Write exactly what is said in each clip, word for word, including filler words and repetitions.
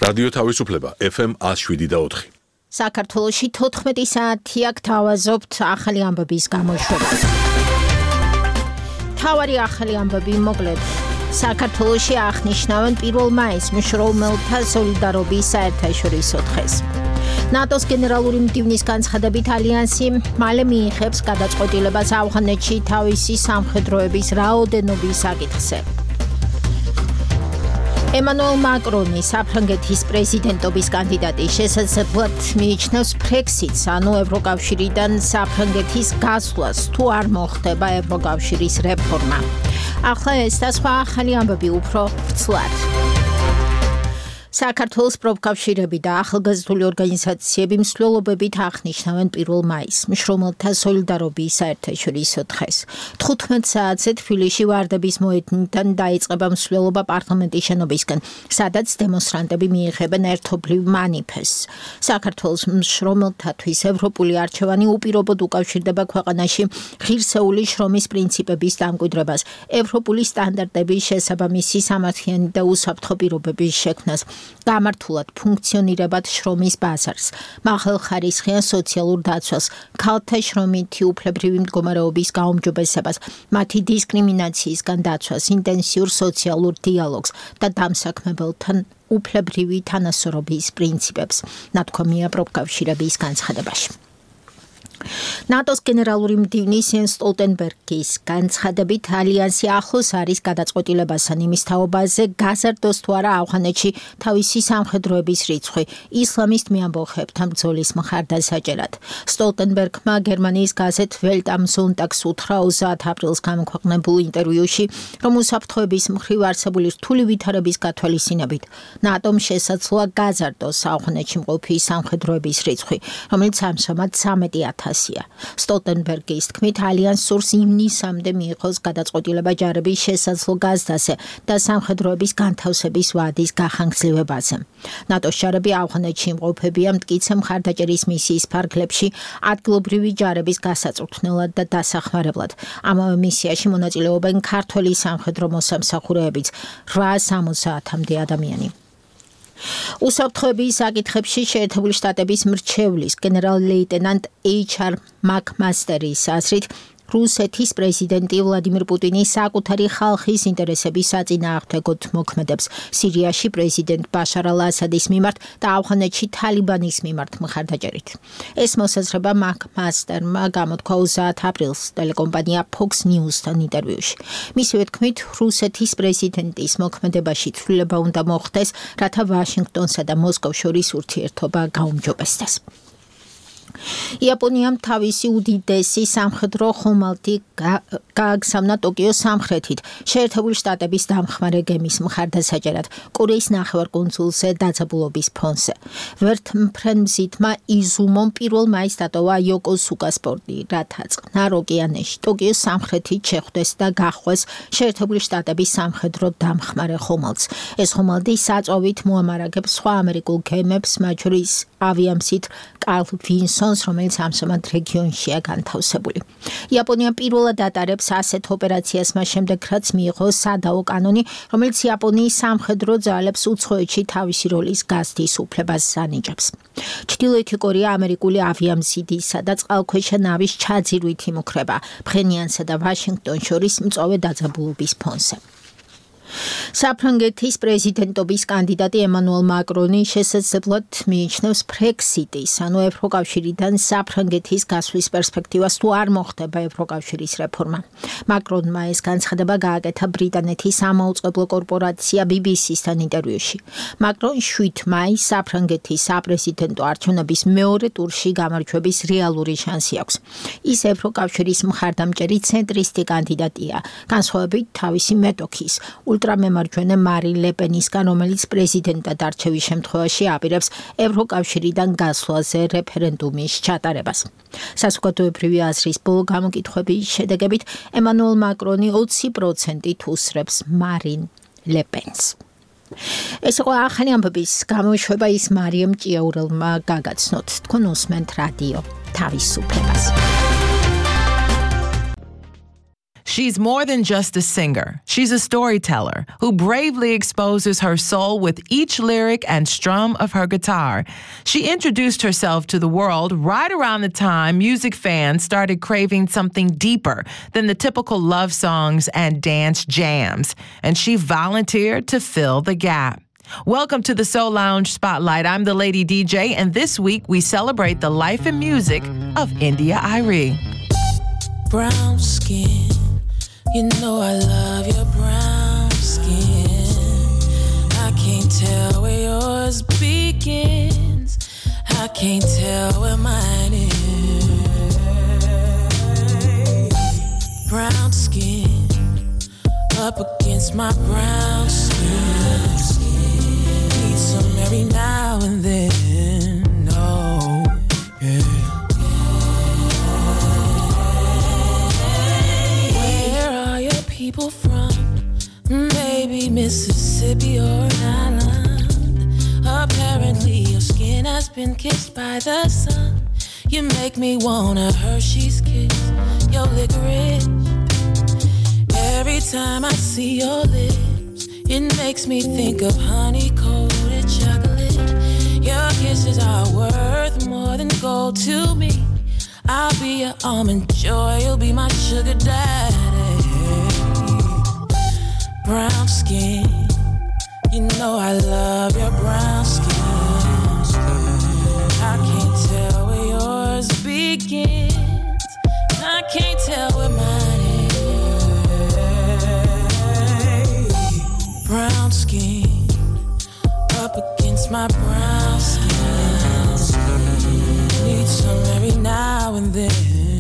რადიო თავისუფლება ეფ ემ one oh seven point four. საქართველოში თოთხმეტი საათია გთავაზობთ ახალი ამბების გამოშვება. თავარი ახალი ამბები მოკლედ. საქართველოში აღნიშნავენ პირველ მაისს მშრომელთა სოლიდარობის საერთაშორისო დღეს. ნატოს გენერალური მდივნის განცხადებით ალიანსი მალე მიიღებს გადაწყვეტილებას ავღანეთში თავისი სამხედროების რაოდენობის საკითხზე. ემანუელ მაკრონი საფრანგეთის პრეზიდენტობის კანდიდატი შესაძლებლად მიიჩნევს ბრექსიტს, ანუ ევროკავშირიდან საფრანგეთის გასვლას, თუ არ მოხდება ევროკავშირის რეფორმა. ახლა ეს და სხვა ახალი ამბები უფრო ვრცლად. საქართველოს პროფკავშირები და ახალგაზრდული ორგანიზაციები მსვლელობებით აღნიშნავენ პირველ მაისს მშრომელთა სოლიდარობის საერთაშორისო დღეს. თხუთმეტ საათზე თბილისში ვარდების მოედნიდან დაიწყება მსვლელობა პარლამენტის შენობისკენ, სადაც დემონსტრანტები მიიღებენ ერთობლივ მანიფესტს. საქართველოს მშრომელთათვის ევროპული არჩევანი უპირობოდ უკავშირდება ქვეყანაში ღირსეული შრომის პრინციპების დამკვიდრებას, ევროპული სტანდარტების შესაბამისი სამართლიანი და უსაფრთხო პირობების შექმნას. გამართულად ფუნქციონირებად შრომის ბაზარს, მაღალხარისხიან სოციალურ დაცვას, ქალთა შრომითი უფლებრივი მდგომარეობის გაუმჯობესებას, მათი დისკრიმინაციისგან დაცვას, ინტენსიურ სოციალურ დიალოგს და დამსაქმებელთან უფლებრივი თანასწორობის პრინციპებს, ნათქვამია პროფკავშირების განცხადებაში. ნატოს გენერალური მდივნის იენს სტოლტენბერგის განცხადებით ალიანსი ახლოს არის გადაწყვეტილებასთან იმის თაობაზე გაზარდოს თუ არა ავღანეთში თავისი სამხედროების რიცხვი ისლამისტ მეამბოხებთან ბრძოლის მხარდასაჭერად. სტოლტენბერგმა გერმანიის გაზეთ Welt am Sonntag უთხრა ოცდაათ აპრილს გამოქვეყნებულ ინტერვიუში, რომ უსაფრთხოების მხრივ არსებული რთული ვითარების გათვალისწინებით ნატომ შესაძლოა გაზარდოს ავღანეთში მყოფი სამხედროების რიცხვი, რომელიც ამჟამად ცამეტი ათასია. სტოლტენბერგის თქმით, ალიანსს სურს ივნისამდე მიიღოს გადაწყვეტილება ჯარების შესაძლო გაზრდაზე და სამხედროების განთავსების ვადის გახანგრძლივებაზე. ნატოს ჯარები ავღანეთში იმყოფებიან მტკიცე მხარდაჭერის მისიის ფარგლებში ადგილობრივი ჯარების გასაწვრთნელად და დასახმარებლად. ამავე მისიაში მონაწილეობენ ქართველი სამხედრო მოსამსახურეებიც რვაას ოცდაათამდე ადამიანი. უსაფრთხოების საკითხებში შეერთებული შტატების მრჩევლის გენერალ-ლეიტენანტ ეიჩ არ მაკმასტერის აზრით, რუსეთის პრეზიდენტი ვლადიმირ პუტინი საკუთარი ხალხის ინტერესების საწინააღმდეგოდ მოქმედებს სირიაში პრეზიდენტ ბაშარ ალ-ასადის მიმართ და ავღანეთში თალიბანის მიმართ მხარდაჭერით. ეს მოსაზრება მაკმასტერმა გამოთქვა ოცდაათ აპრილს ტელეკომპანია Fox News-თან ინტერვიუში. მისივე თქმით, რუსეთის პრეზიდენტის მოქმედებაში ცვლილება უნდა მოხდეს, რათა ვაშინგტონსა და მოსკოვს შორის ურთიერთობა გაუმჯობესდეს. იაპონიამ თავისი უდიდესი სამხედრო ხომალდი გააგზავნა ტოკიოს სამხრეთით, შეერთებული შტატების დამხმარე გემის მხარდასაჭერად, კორეის ნახევარკუნძულზე დაძაბულობის ფონზე. ვერთმფრენმზითმა იზუმომ პირველ მაისს დატოვა იოკოსუკას პორტი, რათა წყნარ ოკეანეში ტოკიოს სამხრეთით შეხვდეს და გახვეს შეერთებული შტატების სამხედრო დამხმარე ხომალდს. ეს ხომალდი საწვავით მოამარაგებს სხვა ამერიკულ გემებს, მათ შორის ავიამსით კარლ ვინსონს, რომელიც ამჟამად რეგიონშია განთავსებული. იაპონია პირველად ატარებს ასეთ ოპერაციას მას შემდეგ, რაც მიიღო სადაო კანონი, რომელიც იაპონიის სამხედრო ძალებს უცხოეთში თავისი როლის გაზრდის უფლებას ანიჭებს. ჩრდილოეთი კორეა ამერიკული ავიამსიდისა და წყალქვეშა ნავის ჩაძირვით იმუქრება ფხენიანსა და ვაშინგტონს შორის მწვავე დაძაბულობის ფონზე. საფრანგეთის პრეზიდენტობის კანდიდატი ემანუელ მაკრონი შესაძლებლად მიიჩნევს ბრექსიტის, ანუ ევროკავშირიდან საფრანგეთის გასვლის პერსპექტივას, თუ არ მოხდება ევროკავშირის რეფორმა. მაკრონმა ეს განცხადება გააკეთა ბრიტანეთის სამაუწყებლო კორპორაცია ბი ბი სი-სთან ინტერვიუში. მაკრონ შვიდ მაისს საფრანგეთის საპრეზიდენტო არჩევნების მეორე ტურში გამარჯვების რეალური შანსი აქვს. ის ევროკავშირის მხარდამჭერი ცენტრისტი კანდიდატია, განსხვავებით თავისი მეტოქის ულტრამემარჯვენე მარინ ლე პენისგან, რომელიც პრეზიდენტად არჩევის შემთხვევაში აპირებს ევროკავშირიდან გასვლაზე რეფერენდუმის ჩატარებას. საზოგადოებრივი აზრის ბოლო გამოკითხვების შედეგებით ემანუელ მაკრონი ოცი პროცენტით უსრებს მარინ ლე პენს. ეს იყო ახალი ამბების გამოშვება, ის მარიამ ჭიაურელმა გაგაცნოთ. თქვენ უსმენთ რადიო თავისუფლებას. She's more than just a singer. She's a storyteller who bravely exposes her soul with each lyric and strum of her guitar. She introduced herself to the world right around the time music fans started craving something deeper than the typical love songs and dance jams, and she volunteered to fill the gap. Welcome to the Soul Lounge Spotlight. I'm the Lady D J, and this week we celebrate the life and music of India.Arie. Brown skin, you know I love your brown skin. I can't tell where yours begins. I can't tell where mine is. Brown skin, up against my brown skin. Need some every now and then. Oh, yeah. People from maybe Mississippi or an island. Apparently your skin has been kissed by the sun. You make me want a Hershey's kiss, your licorice. Every time I see your lips, it makes me think of honey-coated chocolate. Your kisses are worth more than gold to me. I'll be your almond joy, you'll be my sugar daddy. Brown skin, you know I love your brown skin. I can't tell where yours begins. I can't tell where mine is. Brown skin, up against my brown skin. Need some every now and then.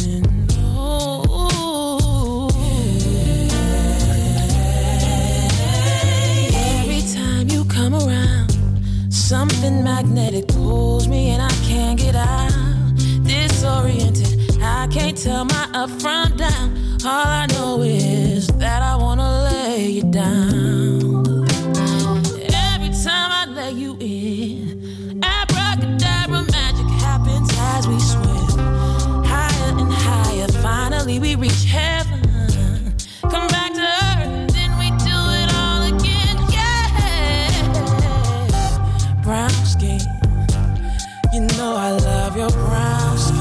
Something magnetic pulls me and I can't get out. Disoriented, I can't tell my up from down. All I know is that I wanna lay you down. Every time I lay you in, abracadabra magic happens as we swim. Higher and higher, finally we reach heaven. Come back to earth and then we do it all again, yeah. Brown skin, you know I love your brown skin.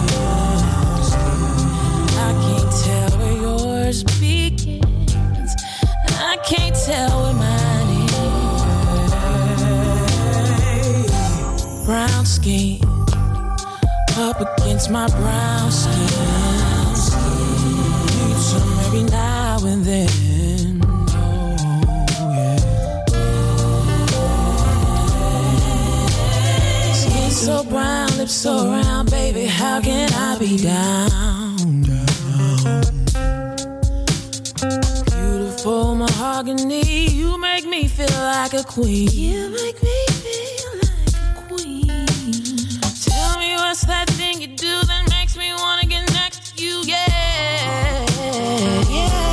I can't tell where yours begins. I can't tell where mine is. Brown skin, up against my brown skin. Need some every now and then. So brown, lips so round, baby, how can I be down? Beautiful mahogany, you make me feel like a queen. You make me feel like a queen. Tell me what's that thing you do that makes me wanna get next to you, yeah, yeah.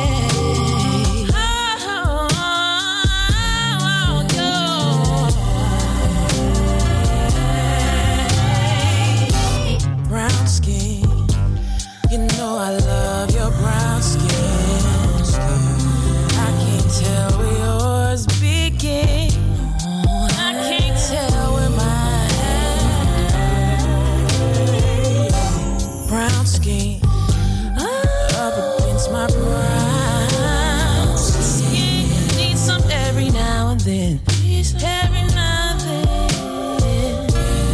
I love your brown skin. I can't tell where yours begins. I can't tell where mine. Brown skin, up against my brown skin. Need some every now and then. Every now and then.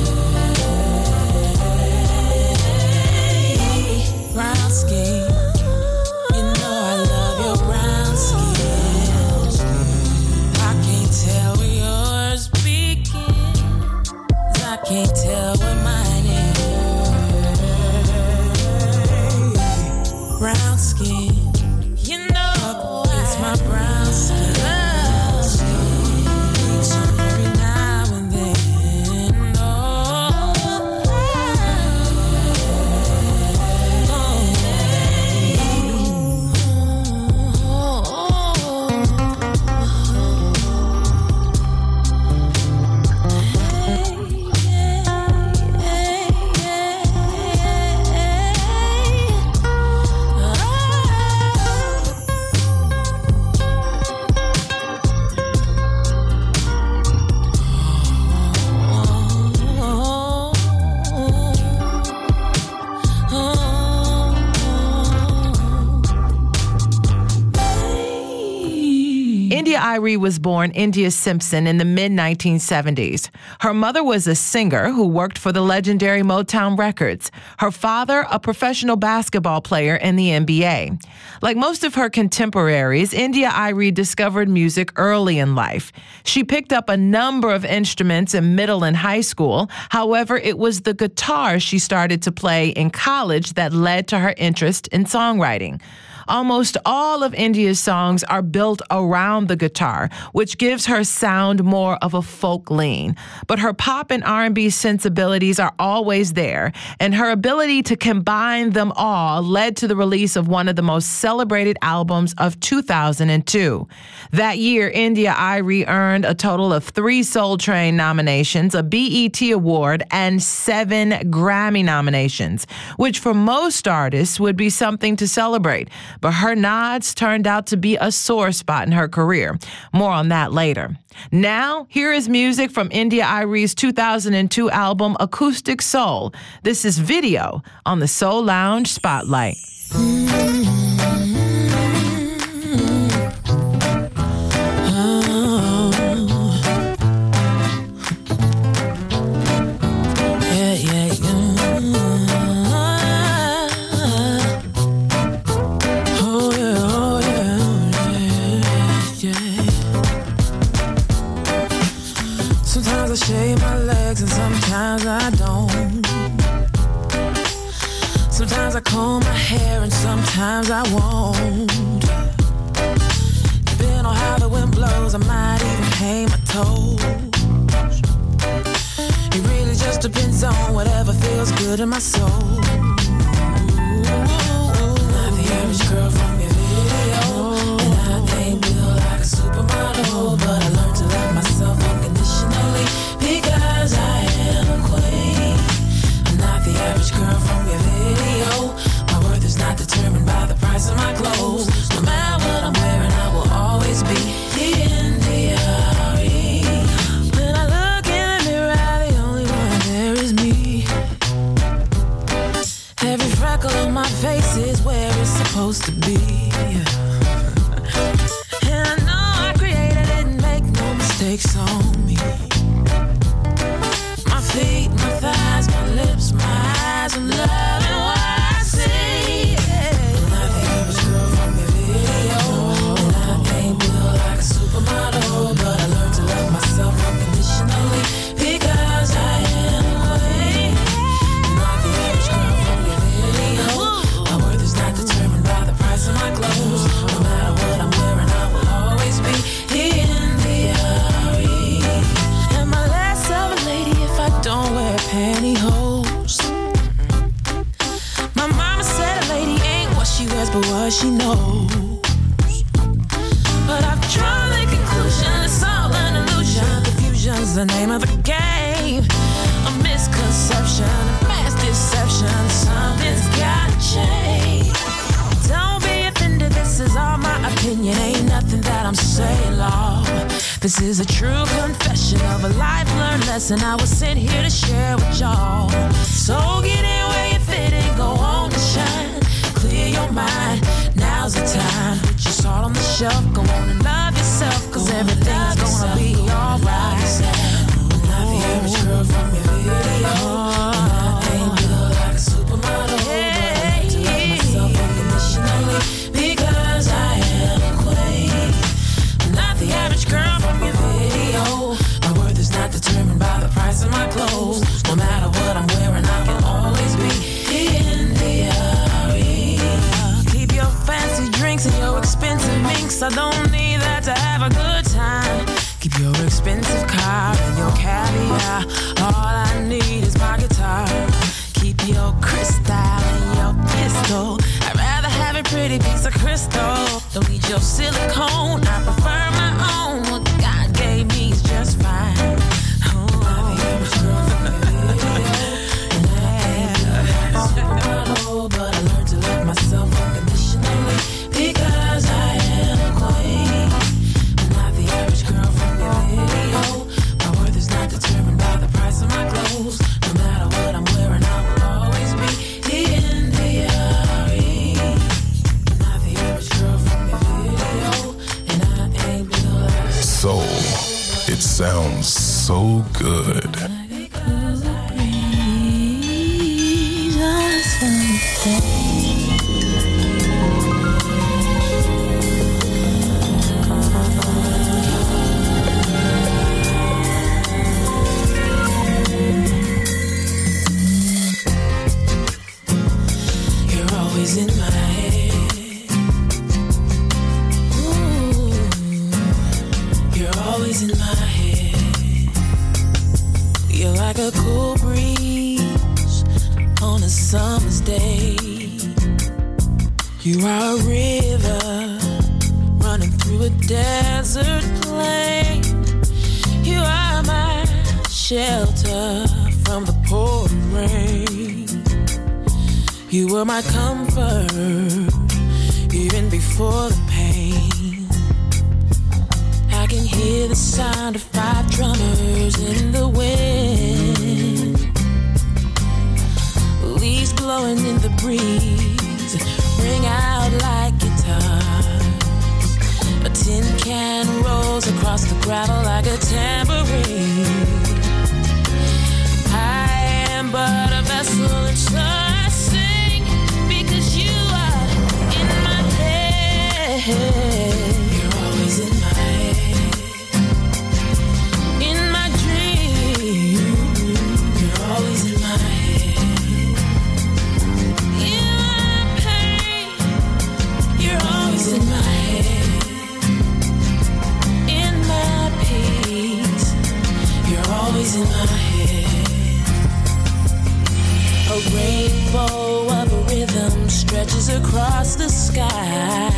Brown skin, you know I love your brown skin. I can't tell where yours begins. I can't tell where mine is. Brown skin, you know it's my brown skin. Every now and then, oh. India.Arie was born India Simpson in the mid nineteen seventies. Her mother was a singer who worked for the legendary Motown Records. Her father, a professional basketball player in the N B A. Like most of her contemporaries, India.Arie discovered music early in life. She picked up a number of instruments in middle and high school. However, it was the guitar she started to play in college that led to her interest in songwriting. Almost all of India's songs are built around the guitar, which gives her sound more of a folk lean. But her pop and R and B sensibilities are always there, and her ability to combine them all led to the release of one of the most celebrated albums of two thousand two. That year, India.Arie earned a total of three Soul Train nominations, a B E T Award, and seven Grammy nominations, which for most artists would be something to celebrate. But her nods turned out to be a sore spot in her career. More on that later. Now, here is music from India.Arie's two thousand two album, Acoustic Soul. This is Video on the Soul Lounge Spotlight. Shave my legs and sometimes I don't. Sometimes I comb my hair and sometimes I won't. Depending on how the wind blows, I might even paint my toes. It really just depends on whatever feels good in my soul. Not the average girl from your video, and I ain't built like a supermodel, but I learned to love myself unconditionally. Because I am a queen. I'm not the average girl from your video. My worth is not determined by the price of my clothes. No matter what I'm wearing, I will always be the India.Arie. When I look in the mirror, the only one there is me. Every freckle on my face is where it's supposed to be. And I know I created it and make no mistakes on me. My feet, my thighs, my lips, my eyes, I'm loving what I see. I'm not the average girl from your video, and I ain't built like a supermodel, but I learned to love myself unconditionally because I am a queen. I'm not the average girl from your video. My worth is not determined by the price of my clothes. No matter what I'm wearing, I will always be India.Arie. And my last of a lady if I don't wear pantyhose. My mama said a lady ain't what she wears but what she knows. But I've drawn the conclusion it's all an illusion. Confusion's the name of the game. A misconception, a mass deception. Something's gotta change. Don't be offended, this is all my opinion. Ain't nothing that I'm saying, Lord. This is a true confession of a life learned lesson I was sent here to share with y'all. So get in where you fit and go on to shine. Clear your mind, now's the time. Put your salt on the shelf, go on and love yourself, cause everything's gonna be alright. I'm not the average girl from your video, and I ain't built like a supermodel, but I learned to love myself unconditionally because I am a queen. I'm not the average girl from your video. My worth is not determined by the price of my clothes. No matter what I'm wearing, I can always be India.Arie. Keep your fancy drinks and your expensive minks. I don't need that to have a good time. Keep your expensive car and your caviar. All I need is my guitar. Keep your crystal and your pistol. I'd rather have a pretty piece of crystal. Don't need your silicone, I prefer my own. What God gave me is just fine. Oh, I'm the average girl from your video, and I ain't built like a supermodel, but I learned to love myself unconditionally because I am a queen. I'm not the average girl from your video. My worth is not determined by the price of my clothes. No matter what I'm wearing, I will always be India.Arie. I'm not the average girl from your video, and I ain't sounds so good. In my head, ooh, you're always in my head. You're like a cool breeze on a summer's day. You are a river running through a desert plain. You are my shelter from the pouring rain. You were my comfort, even before the pain. I can hear the sound of five drummers in the wind. Leaves blowing in the breeze, ring out like guitars. A tin can rolls across the gravel like a tambourine. I am but a vessel in sun. You're always in my head. In my dream, you're always in my head. In my pain, you're always in my head. In my peace, you're always in my head. A rainbow of a rhythm stretches across the sky.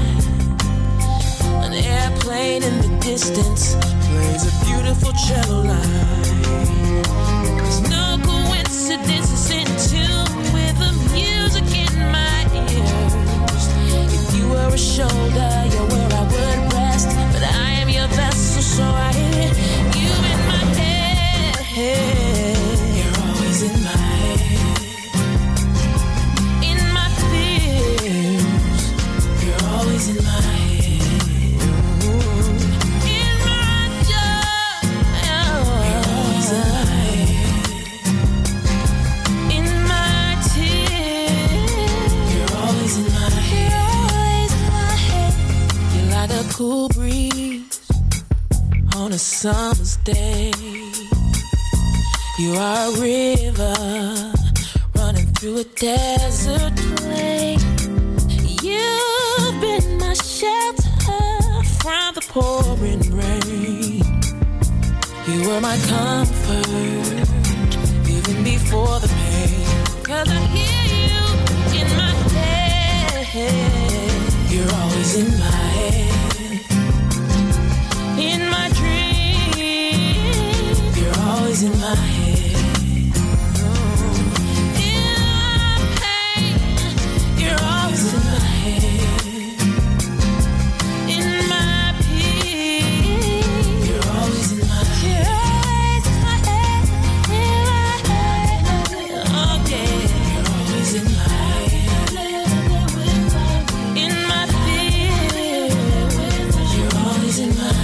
An airplane in the distance plays a beautiful cello line. There's no coincidence, it's in tune with the music in my ears. If you were a shoulder, you're where I would rest. But I am your vessel, so I hear you in my head. You're always in my head. In my fears, you're always in my head. Cool breeze on a summer's day. You are a river running through a desert plain. You've been my shelter from the pouring rain. You were my comfort even before the pain. 'Cause I hear you in my head. You're always in my head. In my dream, you're always in my head. In my pain, you're always in my head. In my peace, you're always in my head. You're always in my head. In my head, okay. You're always in my head. In my fears, you're always in my head.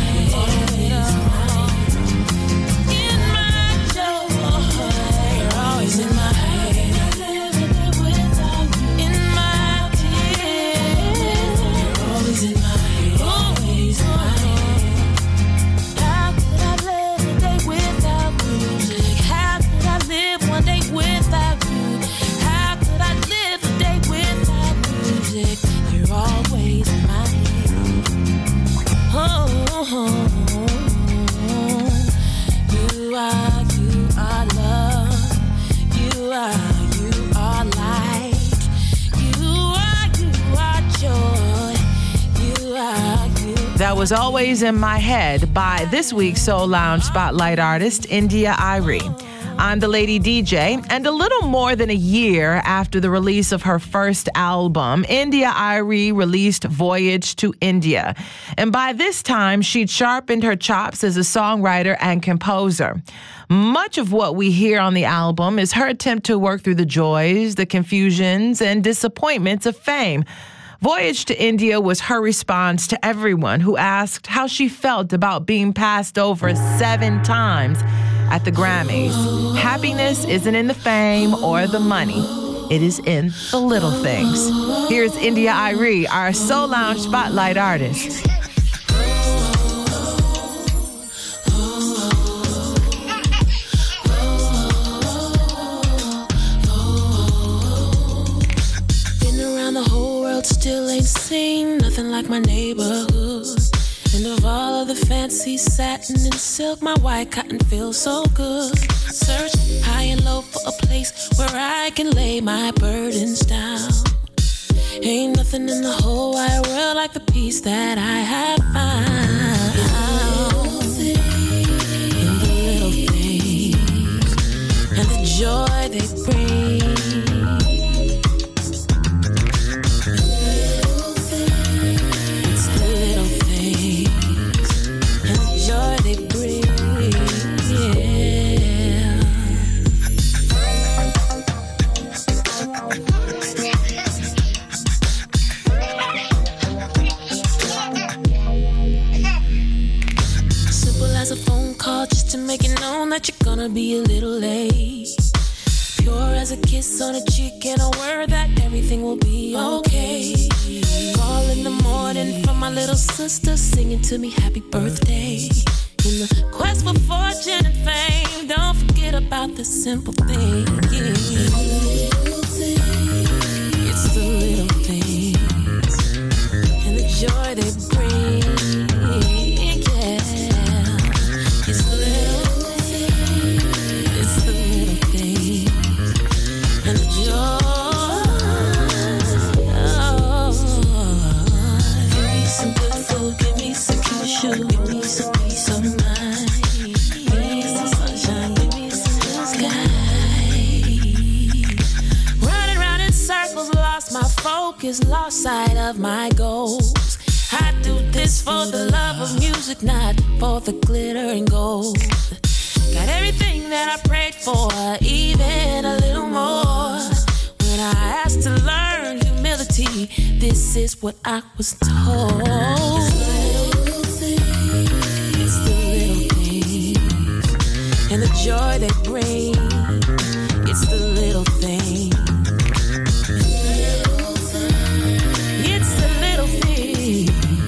That was Always in My Head by this week's Soul Lounge Spotlight artist, India.Arie. I'm the Lady D J, and a little more than a year after the release of her first album, India.Arie released Voyage to India. And by this time, she'd sharpened her chops as a songwriter and composer. Much of what we hear on the album is her attempt to work through the joys, the confusions, and disappointments of fame. Voyage to India was her response to everyone who asked how she felt about being passed over seven times at the Grammys. Happiness isn't in the fame or the money. It is in the little things. Here's India Arie, our Soul Lounge Spotlight artist. Still ain't seen nothing like my neighborhood. And of all of the fancy satin and silk, my white cotton feels so good. Search high and low for a place where I can lay my burdens down. Ain't nothing in the whole wide world like the peace that I have found. In the little things and the joy they bring. To make it known that you're gonna be a little late. Pure as a kiss on a cheek and a word that everything will be okay. Call in the morning from my little sister singing to me happy birthday. In the quest for fortune and fame, don't forget about the simple thing. It's the little things and the joy they bring. It's the little things, it's the little things, and the joy. Oh, give me some good food, give me some cute shoes, give me some peace of mind, give me some sunshine, give me some blue sky. Running round in circles, lost my focus, lost sight of my goals. I do this for the love of music, not for the glitter and gold. Got everything that I prayed for, even a little more. When I asked to learn humility, this is what I was told. It's the little things and the joy they bring. It's the little things. It's the little things.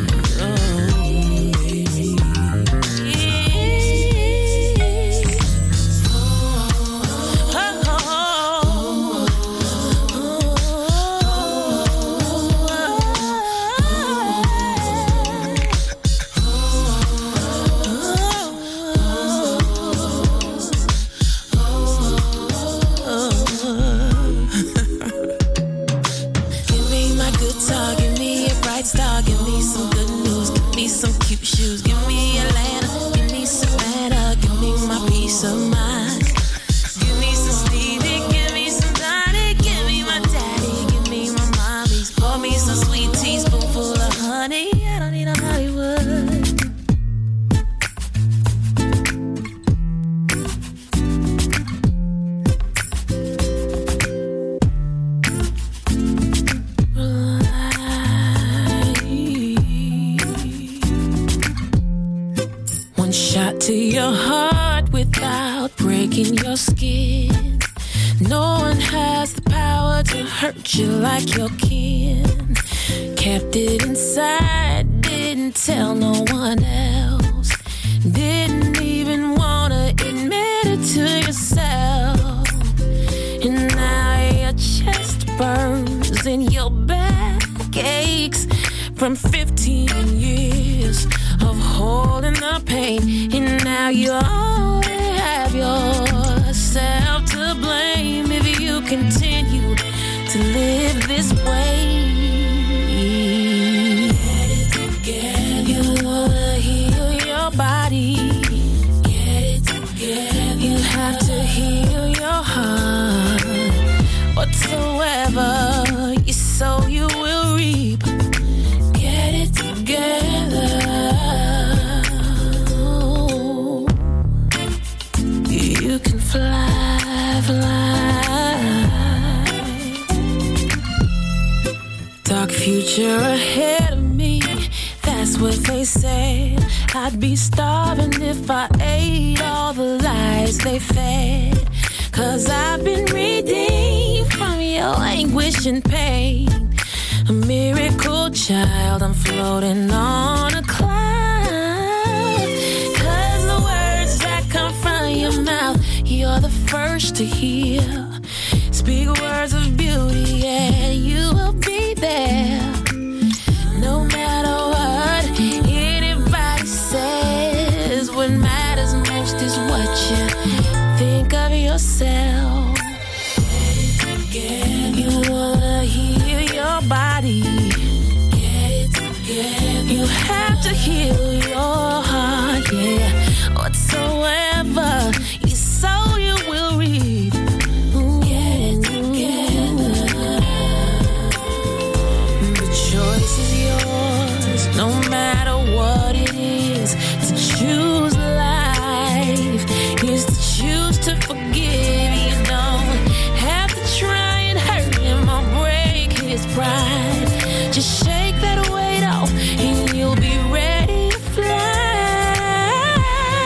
To your heart without breaking your skin. No one has the power to hurt you like your kin. Kept it inside, didn't tell no one else. Didn't even wanna admit it to yourself. And now your chest burns and your back aches from fifteen years of holding the pain. And now you only have yourself to blame if you continue to live this way. Get it together. You wanna heal your body. Get it together. You have to heal your heart. Whatsoever you sow, you will reap. Get it together. You can fly, fly. But you're ahead of me, that's what they said. I'd be starving if I ate all the lies they fed. Cause I've been redeemed from your anguish and pain. A miracle child, I'm floating on a cloud. Cause the words that come from your mouth, you're the first to hear. Speak words of beauty and you will be there. No matter what anybody says, what matters most is what you think of yourself. You wanna heal your body. You have to heal your heart, yeah. Whatsoever you sow, you will reap. The choice is yours, no matter what it is. To choose life is to choose to forgive. You don't have to try and hurt him or break his pride. Just shake that weight off and you'll be ready to fly.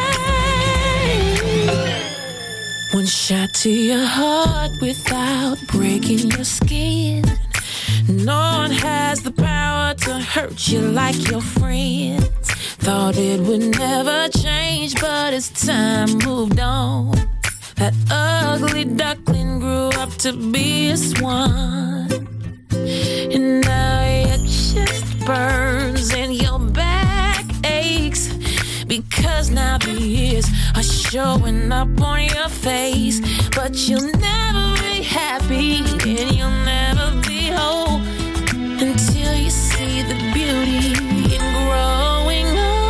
One shot to your heart without breaking your skin. No one has the power to hurt you like your friends. Thought it would never change, but as time moved on, that ugly duckling grew up to be a swan. And now your chest burns and your back aches, because now the years are showing up on your face. But you'll never be happy and you'll never be whole until you see the beauty in growing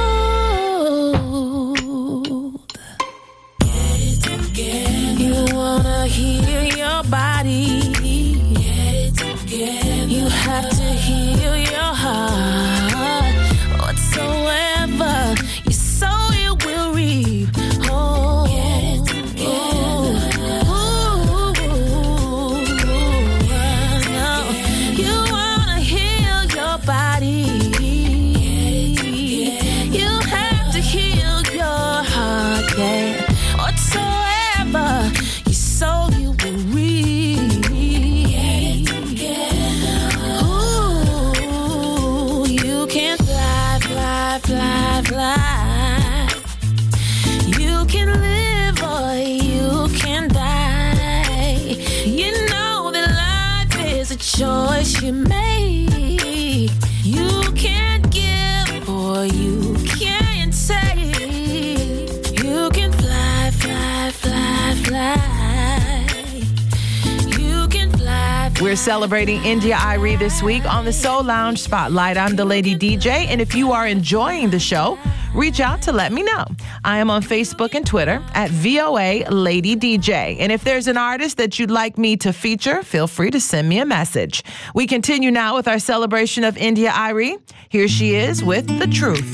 old. Get it together. You wanna heal your body. Get it together. You have to heal your heart. Whatsoever you sow, you will reap. Oh, get it together. Ooh, you wanna heal your body. You have to heal your heart, yeah. Whatsoever you sow, you will reap. Ooh, you can fly, fly, fly, fly. You can live or you can die. You know that life is a choice you make. You can't give or you can't take. You can fly, fly, fly, fly. You can fly, fly. We're celebrating India.Arie this week on the Soul Lounge Spotlight. I'm the Lady D J, and if you are enjoying the show, reach out to let me know. I am on Facebook and Twitter at V O A Lady D J. And if there's an artist that you'd like me to feature, feel free to send me a message. We continue now with our celebration of India.Arie. Here she is with The Truth.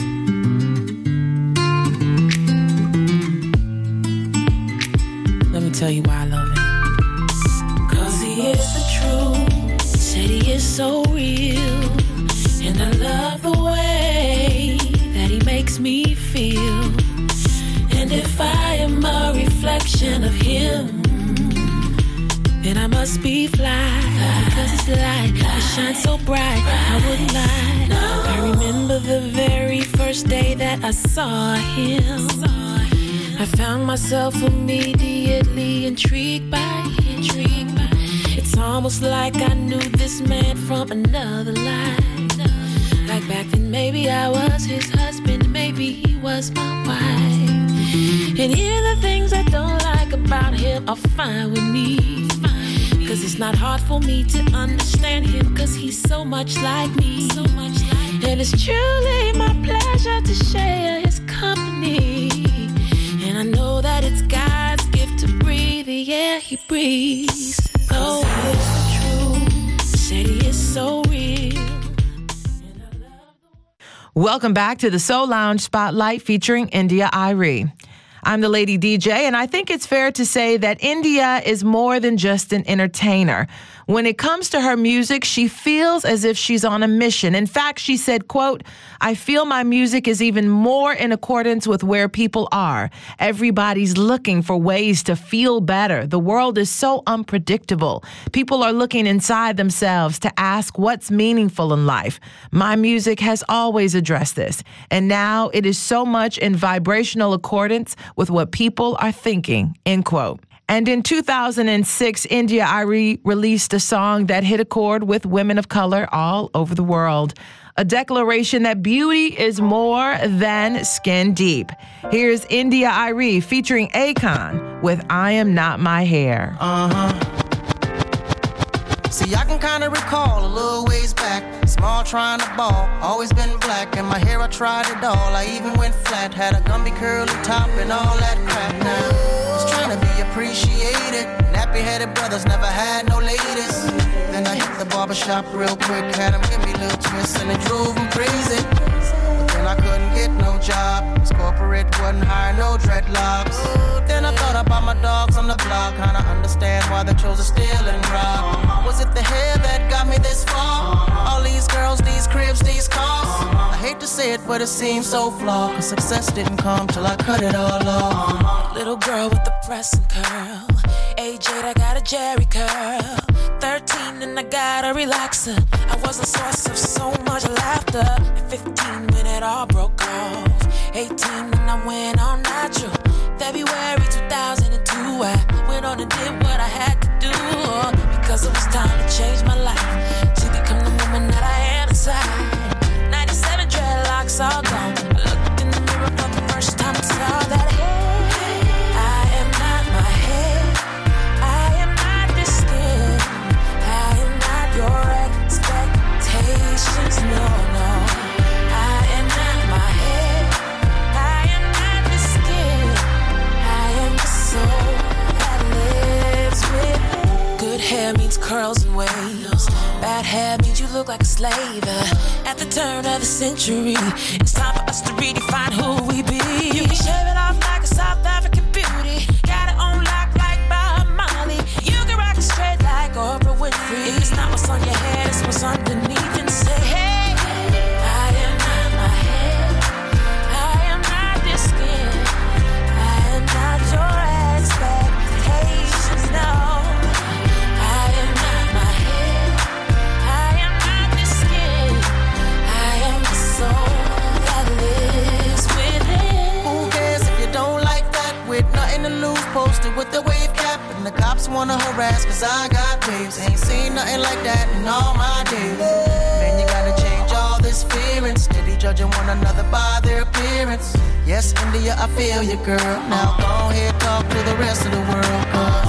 Let me tell you why I love him. Cause he is the truth. Said he is so real. And I love the way that he makes me feel. And if I am a reflection of him, then I must be fly. Because his light, it shines so bright, I wouldn't lie. I remember the very first day that I saw him. I found myself immediately intrigued by him. It's almost like I knew this man from another life. Like back then maybe I was his husband, maybe he was my wife. And here the things I don't like about him are fine with me. Cause it's not hard for me to understand him, cause he's so much like me. And it's truly my pleasure to share his company. And I know that it's God's gift to breathe the air he breathes. Oh, it's the truth. Said he is so real. Welcome back to the Soul Lounge Spotlight featuring India.Arie. I'm the Lady D J, and I think it's fair to say that India is more than just an entertainer. When it comes to her music, she feels as if she's on a mission. In fact, she said, quote, "I feel my music is even more in accordance with where people are. Everybody's looking for ways to feel better. The world is so unpredictable. People are looking inside themselves to ask what's meaningful in life. My music has always addressed this, and now it is so much in vibrational accordance with what people are thinking," end quote. And in two thousand six, India Arie released a song that hit a chord with women of color all over the world. A declaration that beauty is more than skin deep. Here's India Arie featuring Akon with I Am Not My Hair. Uh-huh. See, I can kind of recall a little ways back. Small trying to ball, always been black. And my hair, I tried it all. I even went flat, had a Gumby curly top and all that crap. Now, was trying to be appreciated. Nappy-headed brothers never had no ladies. Then I hit the barbershop real quick, had them give me little twists, and it drove them crazy. But then I couldn't get no job, 'cause corporate wasn't hiring no dreadlocks. Then I thought about my dogs on the block, kinda understand why they chose to steal and rob. Was it the hair that got me this far? All these girls, these cribs, these cars. I hate to say it, but it seems so flawed, 'cause success didn't come till I cut it all off. Little girl with the pressing curl, age eight, I got a Jerry curl. thirteen and I got a relaxer. I was a source of so much laughter. At fifteen when it all broke off, eighteen when I went all natural. February two thousand two, I went on and did what I had to do, because it was time to change my life, to become the woman that I am inside. ninety-seven dreadlocks all gone. I looked in the mirror for the first time and saw that I am not my head, I am not this skin, I am not your expectations, no, no. I am not my head, I am not the skin, I am the soul that lives with. Good hair means curls and waves, bad hair means you look like a slave. At the turn of the century, it's time for us to redefine who we be. You can shave it off like a South African beauty, got it on lock like Bob Marley. You can rock it straight like Oprah Winfrey. If it's not what's on your head, it's what's underneath. And say, hey, I am not my head, I am not this skin, I am not your expectations, no. I am not my head, I am not this skin, I am the soul that lives within. Who cares if you don't like that? With nothing to lose, posted with the wave cap, and the cops wanna harass 'cause I got waves. Ain't seen nothing like that in all my days. Man, you gotta change all this fear and steady judging one another by their appearance. Yes, India, I feel you, girl. Now go ahead, talk to the rest of the world, 'cause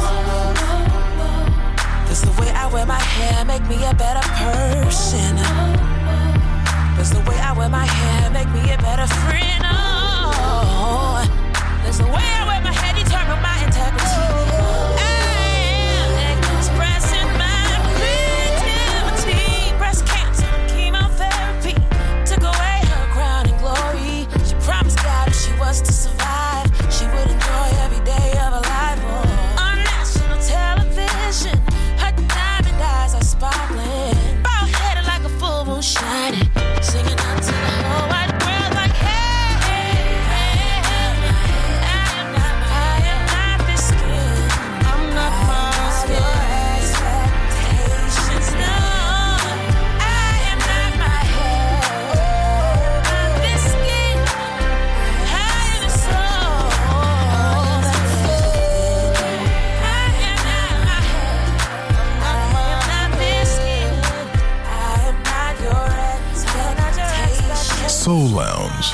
does the way I wear my hair make me a better person? Does the way I wear my hair make me a better friend? Oh, does the way I wear my hair determine my integrity? I am expressing my creativity. Breast cancer, chemotherapy took away her crown and glory. She promised God if she was to survive, she would enjoy every day of her life. Oh, on national television, her diamond eyes are sparkling, bald headed like a full moon shining, singing out to the whole wide world like, hey, hey, hey, I am not, I am not this skin, I'm not my your expectations, no. I am not my head, not this skin, I am the soul that lives within. I am not my head, I am not this skin, I am not your expectations. Soul Lounge.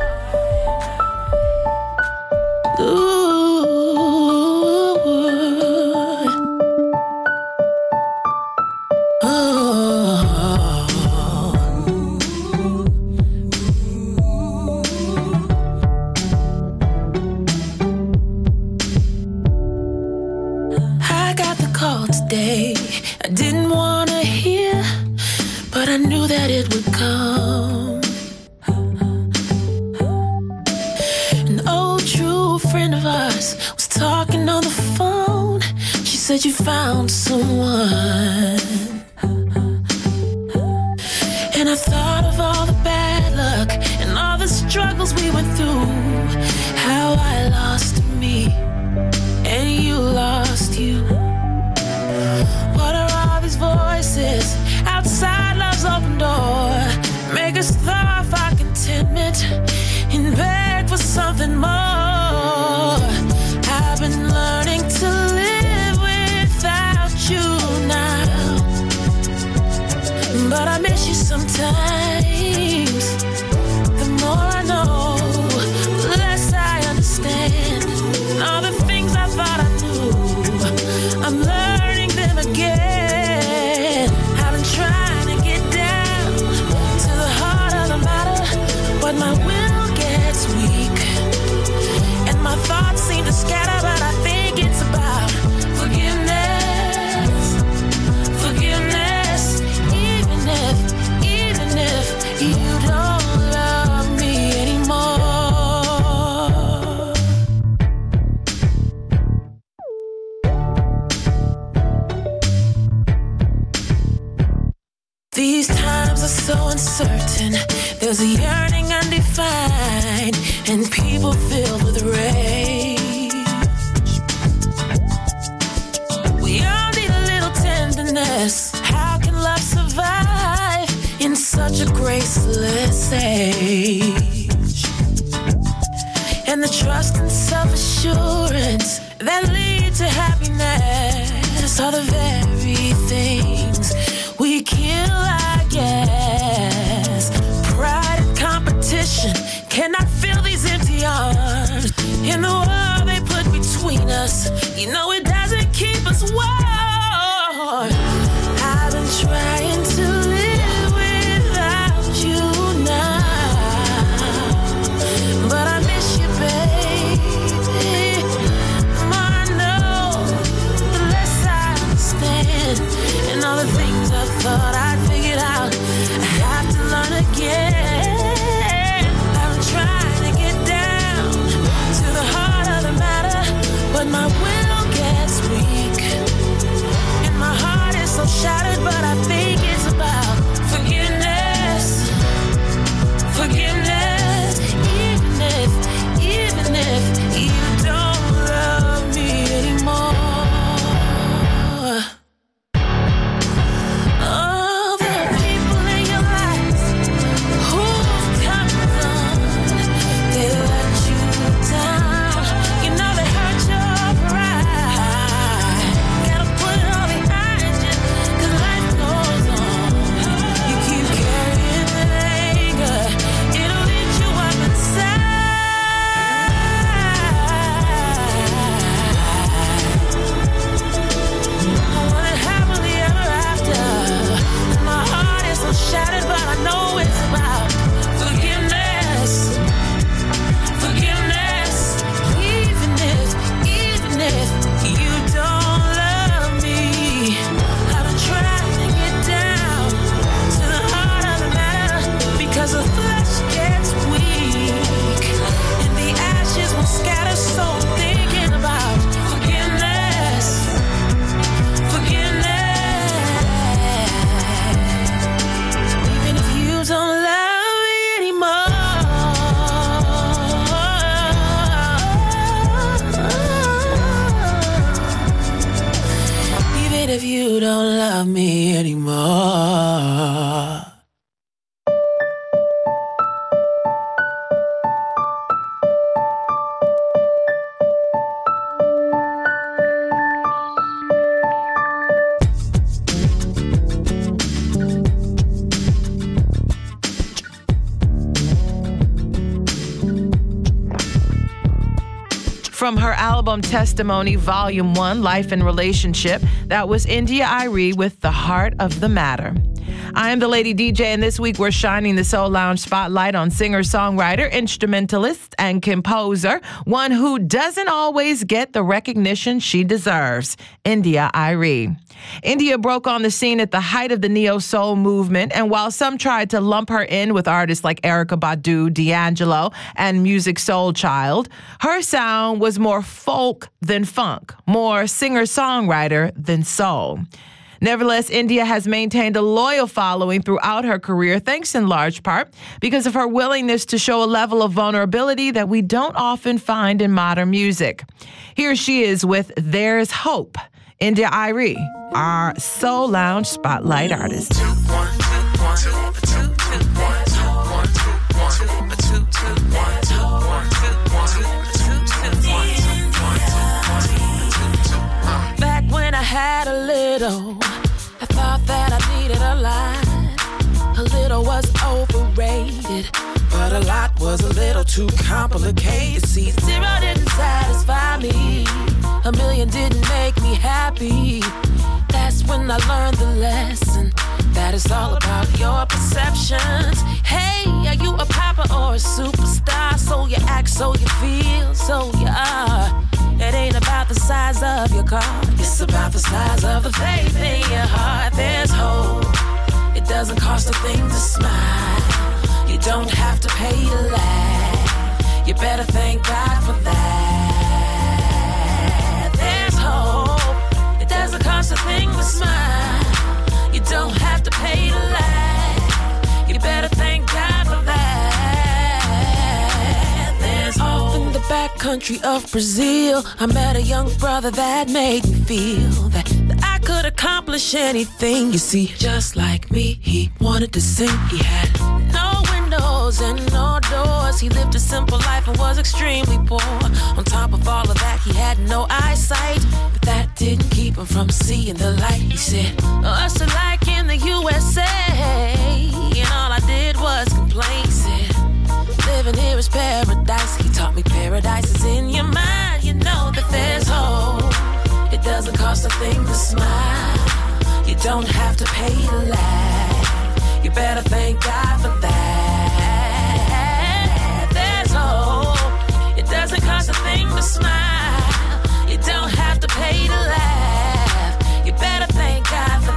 I got the call today, I didn't want to hear, but I knew that it would come. said you found someone, and I thought of all the bad luck and all the struggles we went through, how I lost me and you lost you. What are all these voices outside love's open door? Make us thought for contentment and beg for something more. I've been learning to live without you now, but I miss you sometimes. The more I know, the less I understand. And all the things I thought I knew, I'm learning them again. I've been trying to get down to the heart of the matter, but my will gets weak and my thoughts seem to scatter. But I think it's about forgiveness, forgiveness. Even if, even if you don't love me anymore. These times are so uncertain. There's a yearning undefined, and people filled with rage. We all need a little tenderness. How can love survive in such a graceless age? And the trust and self-assurance that lead to happiness are the very things we kill, I guess. Pride and competition cannot fill these empty arms. In the world they put between us, you know it doesn't keep us warm. I've been trying to live without you now, but I miss you, baby. The more I know, the less I understand. And all the things I thought I'd figured out, I have to learn again. I've been trying to get down to the heart of the matter, but my will gets weak and my heart is so shattered. But I think it's about forgiveness, forgiveness. Even if, even if you don't love me anymore. All the people in your lives who've come and gone, they let you down. You know they hurt your pride. Gotta put it all behind you, 'cause life goes on. You keep carrying that anger, it'll eat you up inside. I want it happily ever after. And my heart is so shattered, but I know it's about forgiveness, forgiveness. Even if, even if you don't love me, I've been trying to get down to the heart of the matter, because the flesh gets weak and the ashes will scatter. So I'm thinking about forgiveness, forgiveness. Even if you don't love me anymore, even if you don't love me anymore. From her album Testimony, Volume one, Life and Relationship, that was India.Arie with The Heart of the Matter. I am the Lady D J, and this week we're shining the Soul Lounge spotlight on singer-songwriter, instrumentalist, and composer, one who doesn't always get the recognition she deserves, India.Arie. India broke on the scene at the height of the neo-soul movement, and while some tried to lump her in with artists like Erykah Badu, D'Angelo, and Musiq Soulchild, her sound was more folk than funk, more singer-songwriter than soul. Nevertheless, India has maintained a loyal following throughout her career, thanks in large part because of her willingness to show a level of vulnerability that we don't often find in modern music. Here she is with There's Hope. India.Arie, our Soul Lounge Spotlight artist. Back when I had a little, I thought that I needed a lot. A little was overrated, but a lot was a little too complicated. See, zero didn't satisfy me. A million didn't make me happy. That's when I learned the lesson, that it's all about your perceptions. Hey, are you a popper or a superstar? So you act, so you feel, so you are. It ain't about the size of your car, it's about the size of the faith in your heart. There's hope, it doesn't cost a thing to smile. You don't have to pay to laugh, you better thank God for that. It doesn't cost a thing to smile. You don't have to pay to laugh. You better thank God for that. There's hope. In the backcountry of Brazil, I met a young brother that made me feel that, that I could accomplish anything. You see, just like me, he wanted to sing. He had no windows and no doors. He lived a simple life and was extremely poor. On top of all of that, he had no eyesight, but that didn't keep him from seeing the light. He said, oh, us alike in the U S A, and all I did was complain. He said, living here is paradise. He taught me paradise is in your mind. You know that there's hope. It doesn't cost a thing to smile. You don't have to pay to laugh. You better thank God for that. There's hope. It doesn't cost a thing to smile. You don't have to pay to laugh. You better thank God for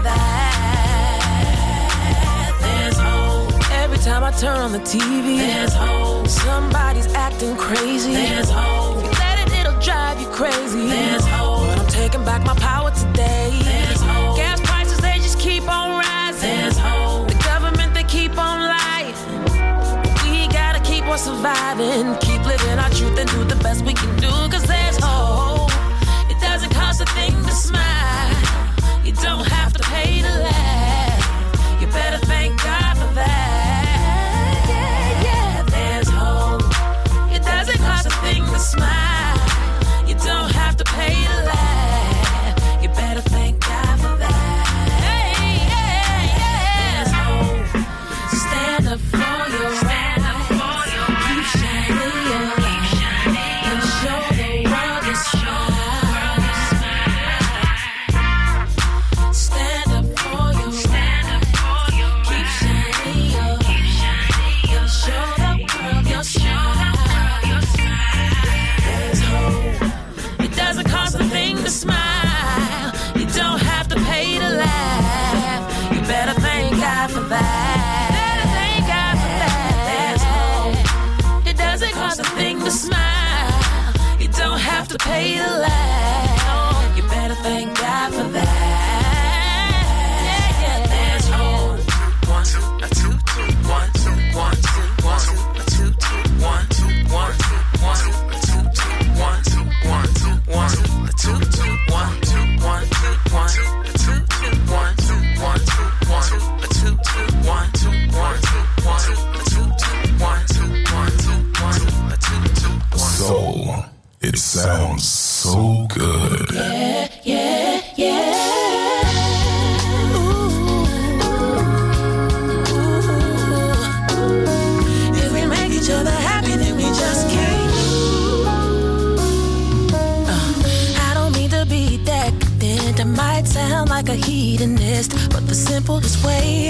that. There's hope. Every time I turn on the T V, there's hope. Somebody's acting crazy. There's hope. If you let it, it'll drive you crazy. There's hope. But I'm taking back my power today. There's hope. Gas prices, they just keep on rising. There's hope. The government, they keep on lying. We gotta keep on surviving. Keep living our truth and do the best we can do. Cause there's hope. It doesn't cost a thing to smile. You don't have to pay to laugh. You better thank God for that. Yeah, yeah, there's hope. It doesn't cost a thing to smile. You don't have to pay to laugh. You better thank God for that. Hey, hey, yeah, there's hope. Stand up for your right. Keep shining your light and show the world your smile. Stand up for your right. Keep shining your light and show the world your smile. There's hope. It doesn't cost a thing to smile. You don't have to pay to laugh. You better thank God for that. Better thank God for that. There's hope. It doesn't cost a thing to smile. You don't have to pay to laugh. You better thank God for that. Yeah, yeah, there's hope. One, two, a two, two, one, two, one, two, one, two, a two, two, one, two, one, two, one, two, a two, two, one, two, one, two, one, two, a two, two, one, two, one, two, one, two, a two, two, one, two, one, two, one, two, a two, two, one, two, one, two, one, two, a two, two, one, two, one, two, one, two, a two, two, one. Soul. It sounds so good. Yeah, yeah, yeah. Ooh. If we make each other happy, then we just can't. Uh, I don't mean to be decadent. I might sound like a hedonist, but the simplest way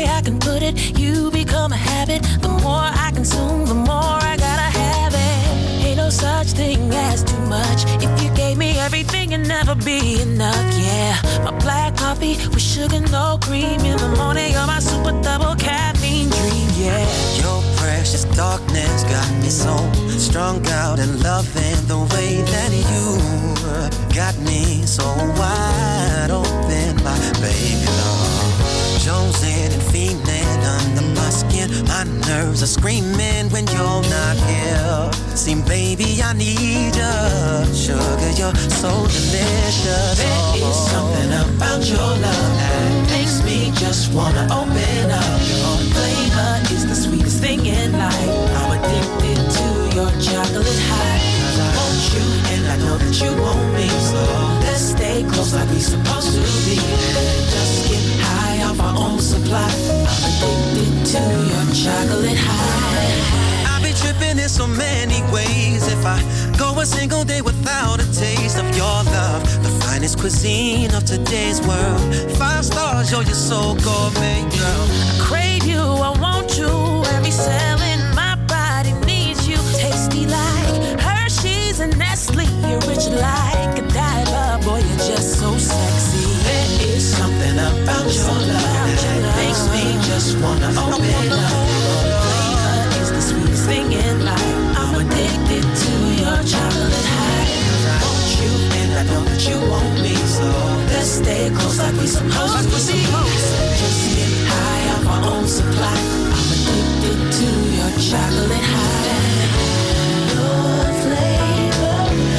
way I can put it, you become a habit. The more I consume, the more I gotta have it. Ain't no such thing as too much. If you gave me everything, it'd never be enough, yeah. My black coffee with sugar, no cream. In the morning, you're my super double caffeine dream, yeah. Your precious darkness got me so strung out and loving the way that you got me so wide open, my baby love. Jonesing and feeling under my skin. My nerves are screaming when you're not here. See, baby, I need you. Sugar, you're so delicious. There is something about your love that makes me just wanna open up. Your flavor is the sweetest thing in life. I'm addicted to your chocolate high. Cause I want you and I know that you want me. So let's stay close like we supposed to be. Just get high off our own supply. I'm addicted to your chocolate high. I'll be tripping in so many ways if I go a single day without a taste of your love. The finest cuisine of today's world. Five stars, yo, you're so gourmet, girl. I crave you, I want you. Every cell in my body needs you. Tasty like Hershey's and Nestle. You're rich like a diver. Boy, you're just so sexy. There is something about your love that makes me just wanna open up. Your flavor is the sweetest thing in life. I'm addicted to your chocolate high. I want you and I know that you want me. So let's stay close like we supposed to be. Just get high off our own supply. I'm addicted to your chocolate high. Your flavor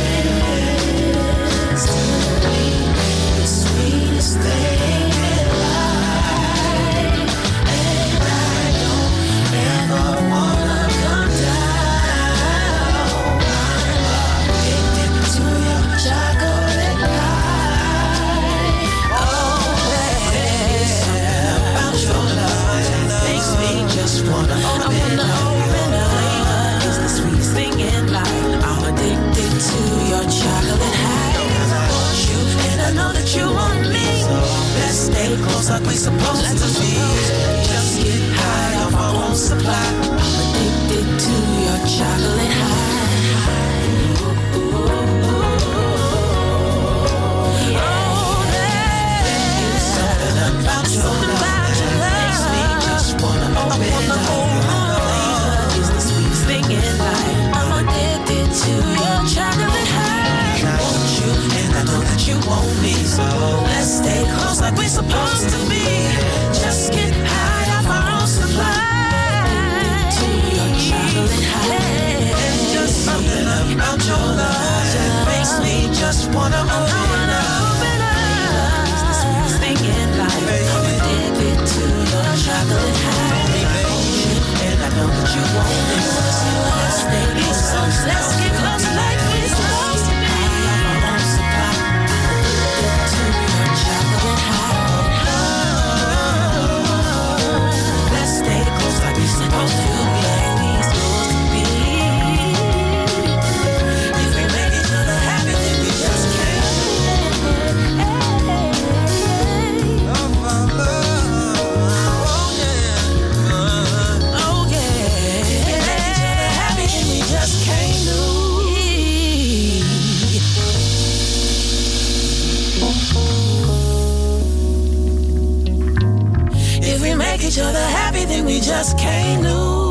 is to me the sweetest thing in life. And I don't ever wanna come down. I'm addicted to your chocolate high. Oh, there's something about your love that makes me just wanna open up. Your flavor is the sweetest thing in life. I'm addicted to your chocolate high. I want you and I know that you want me. So let's stay close like we supposed to be. Just get high off our own supply. I'm addicted to your chocolate high. Oh, there's something about your love that makes me just wanna open up. Your flavor is the sweetest thing in life. I'm addicted to your chocolate high. I want you and I know that you want me. So let's stay close like we're supposed to be. Just get high off our own supply. To your chocolate high. There's just something about your love that makes me just wanna open up. It's the sweetest thing in life. I'm addicted to your chocolate high. And I know that you want me. So let's stay close. Let's get close like we're supposed to be. High off our own supply. Addicted to your chocolate high. Let's stay close like we're supposed to be. We're supposed to be. If we make each other happy, then we just can't. Oh yeah. If we make each other happy, then we just can't lose. If we make each other happy, then we just can't lose.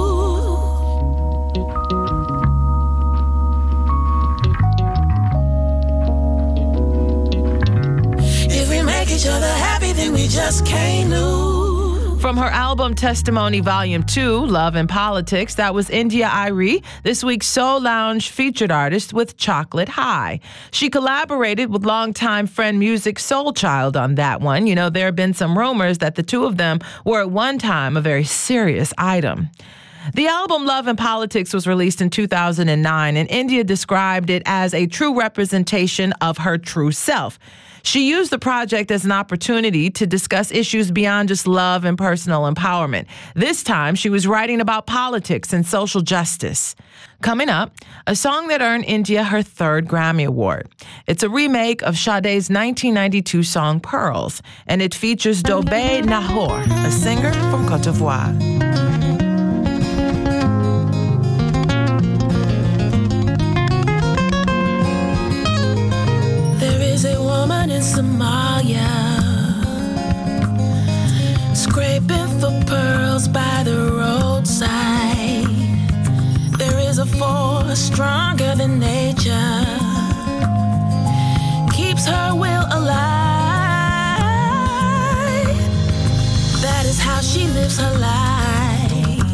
If we make each other happy, then we just can't lose. From her album Testimony Volume two, Love and Politics, that was India Arie, this week's Soul Lounge featured artist with Chocolate High. She collaborated with longtime friend Musiq Soulchild on that one. You know, there have been some rumors that the two of them were at one time a very serious item. The album Love and Politics was released in two thousand nine, and India described it as a true representation of her true self. She used the project as an opportunity to discuss issues beyond just love and personal empowerment. This time, she was writing about politics and social justice. Coming up, a song that earned India her third Grammy Award. It's a remake of Sade's nineteen ninety-two song Pearls, and it features Dobé Nahor, a singer from Côte d'Ivoire. In Somalia, scraping for pearls by the roadside. There is a force stronger than nature, keeps her will alive. That is how she lives her life.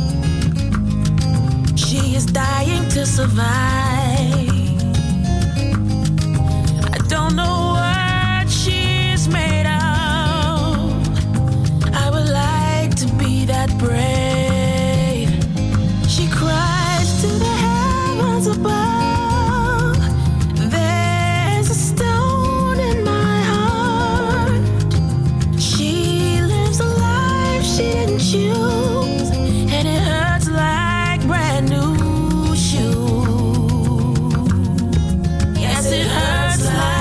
She is dying to survive. I don't know what she's made of. I would like to be that brave. She cries to the heavens above. There's a stone in my heart. She lives a life she didn't choose, and it hurts like brand new shoes. Yes, it hurts like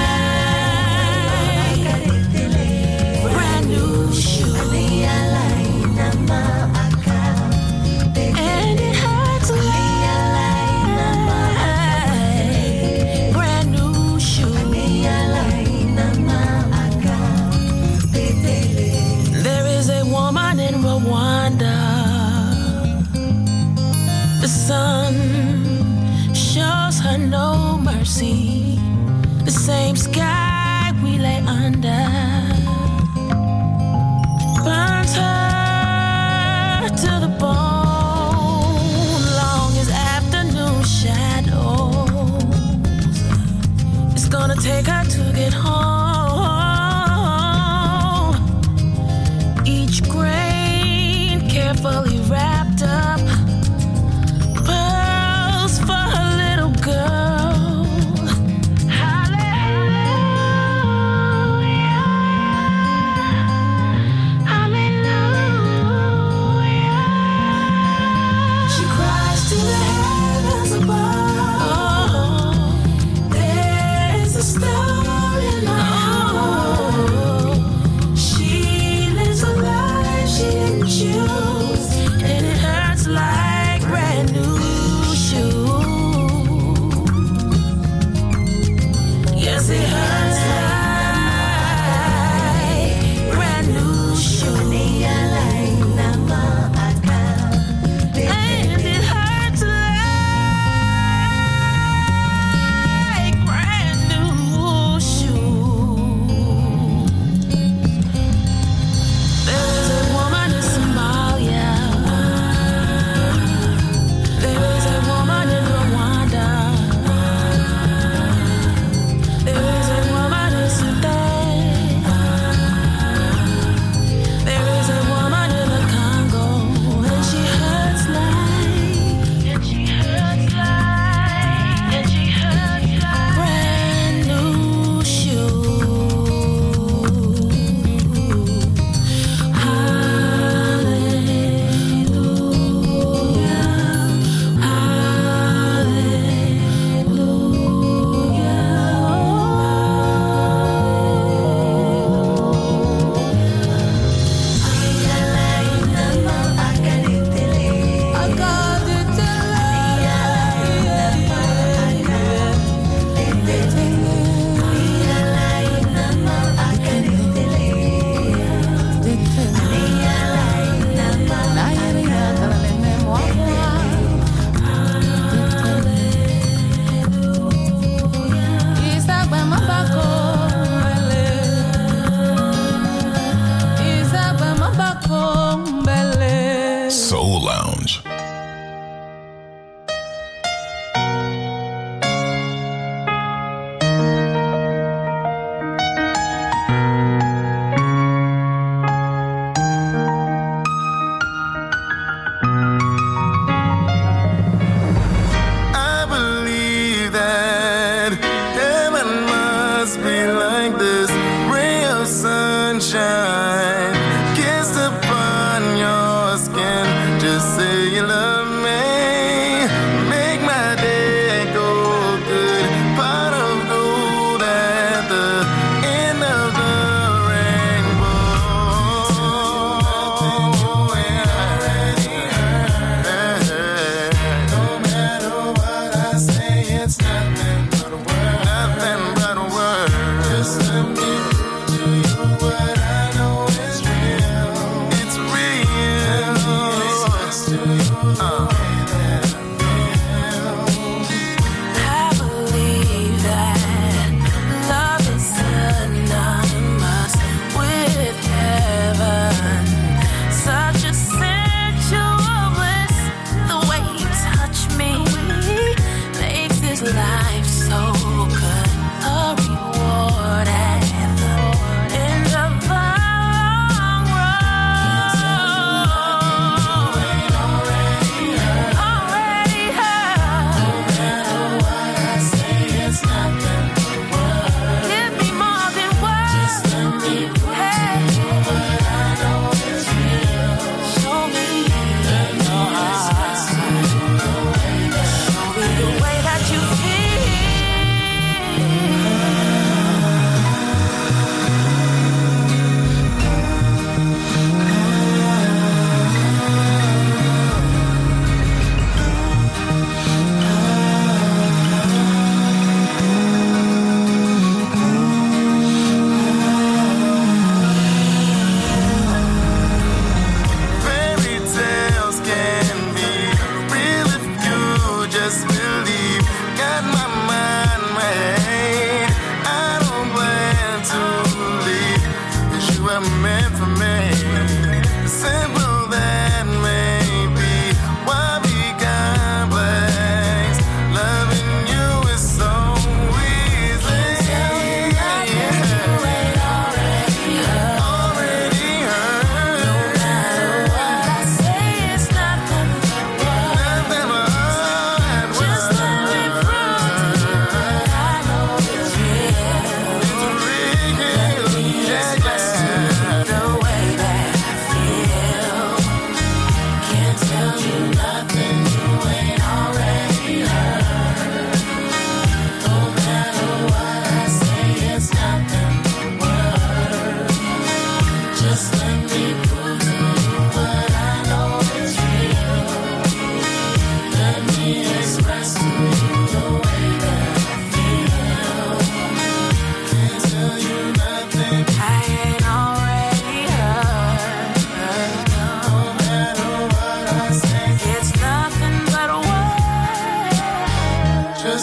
the sun shows her no mercy. The same sky we lay under burns her to the bone. Long as afternoon shadows, it's gonna take her to get home. Each grain carefully wrapped up, pearls for her little girl. Hallelujah, hallelujah.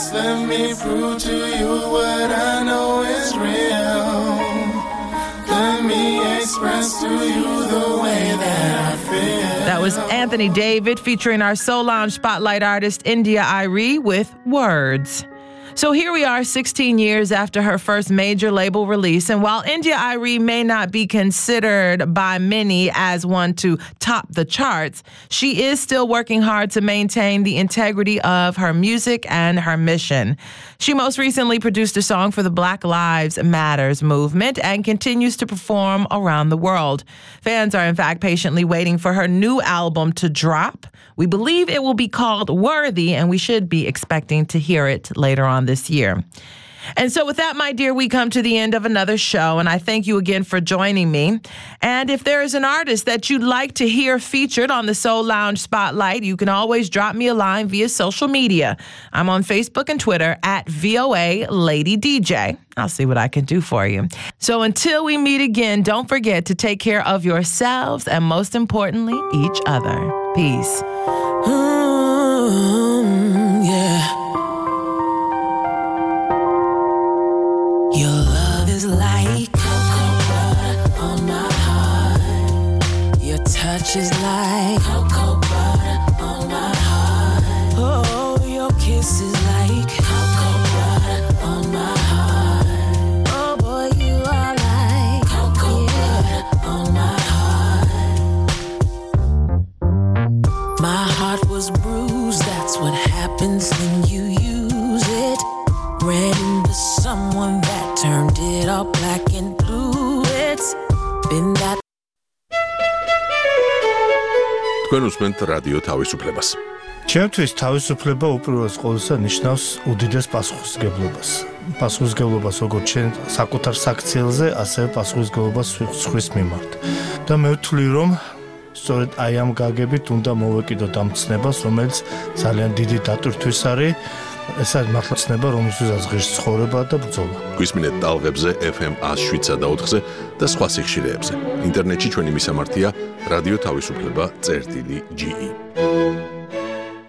Just let me prove to you what I know is real. Let me express to you the way that I feel. That was Anthony David featuring our Soul Lounge Spotlight artist India Arie with Words. So here we are sixteen years after her first major label release, and while India Arie may not be considered by many as one to top the charts, she is still working hard to maintain the integrity of her music and her mission. She most recently produced a song for the Black Lives Matters movement and continues to perform around the world. Fans are in fact patiently waiting for her new album to drop. We believe it will be called Worthy, and we should be expecting to hear it later on this year. And so with that, my dear, we come to the end of another show, and I thank you again for joining me. And if there is an artist that you'd like to hear featured on the Soul Lounge Spotlight, you can always drop me a line via social media. I'm on Facebook and Twitter at V O A Lady D J. I'll see what I can do for you. So until we meet again, don't forget to take care of yourselves and, most importantly, each other. Peace. Mm, yeah. Your love is like cocoa butter on my heart. Your touch is like cocoa butter on my heart. Oh, your kiss is like cocoa butter on my heart. Oh boy, you are like cocoa butter on my heart. My heart was bruised, that's what happens when you use it. Ran into someone that turned it all black and blue. It's been that. თქვენ უსმენთ რადიო თავისუფლებას. ჩემთვის თავისუფლება უპირველეს ყოვლისა ნიშნავს უდიდეს პასუხისმგებლობას. პასუხისმგებლობას როგორც ჩვენ საკუთარ საქციელზე, ასევე პასუხისმგებლობას სხვის მიმართ. და მე ვთვლი, რომ სწორედ აი ამ გაგებით უნდა მოვეკიდოთ ამ ცნებას, რომელიც ძალიან დიდი დატვირთვის არის. ეს არის მართლა ცნება, რომელსაც ღირს ცხოვრება და ბრძოლა. გვისმინეთ ტალღებზე F M one oh seven point four-ზე და სხვა სიხშირეებზე. ინტერნეტში ჩვენი მისამართია რადიო თავისუფლება წერტილი G E.